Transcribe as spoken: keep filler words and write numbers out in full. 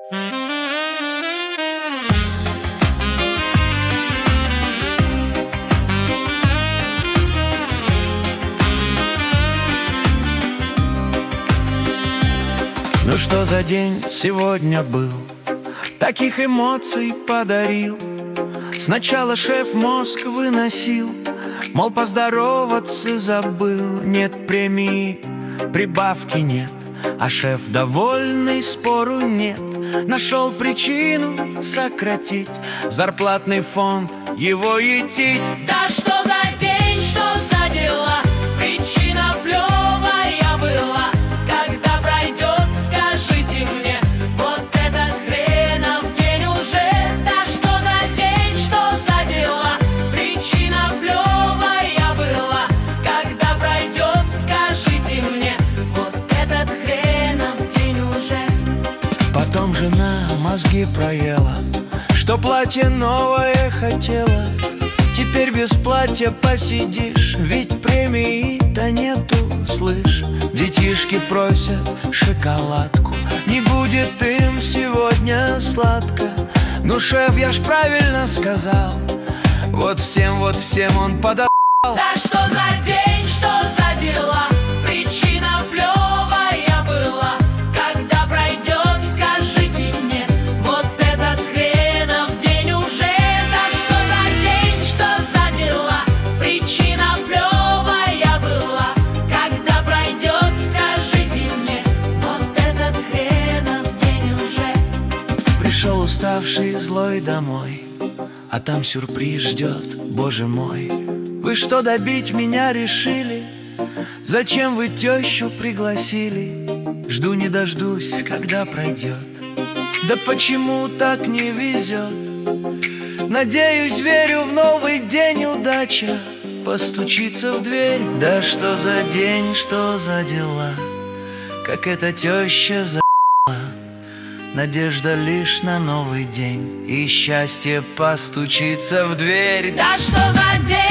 Ну что за день сегодня был, таких эмоций подарил. Сначала шеф мозг выносил, мол, поздороваться забыл. Нет премии, прибавки нет, а шеф довольный, спору нет. Нашел причину сократить зарплатный фонд, его етить. Да что за день, что за дела, причина плевая была. Когда пройдет, скажите мне, вот этот хренов день уже. Да что за день, что за дела, причина плевая была. Когда пройдет, скажите мне, вот этот хренов день уже. Потом жена мозги проела, что платье новое хотела. Теперь без платья посидишь, ведь премии-то нету, слышь. Детишки просят шоколадку, не будет им сегодня сладко. Ну, шеф, я ж правильно сказал, вот всем, вот всем он подал. Да что за день, что за дела, причина плевая была. Когда пройдет, скажите мне, вот этот хренов день уже. Да что за день, что за дела, причина плевая была. Когда пройдет, скажите мне, вот этот хренов день уже. Пришел уставший, злой домой, а там сюрприз ждет, боже мой. Вы что, добить меня решили? Зачем вы тещу пригласили? Жду не дождусь, когда пройдет. Да почему так не везет? Надеюсь, верю, в новый день удача постучится в дверь. Да что за день, что за дела, как эта теща за***ла. Надежда лишь на новый день, и счастье постучится в дверь. Да что за день,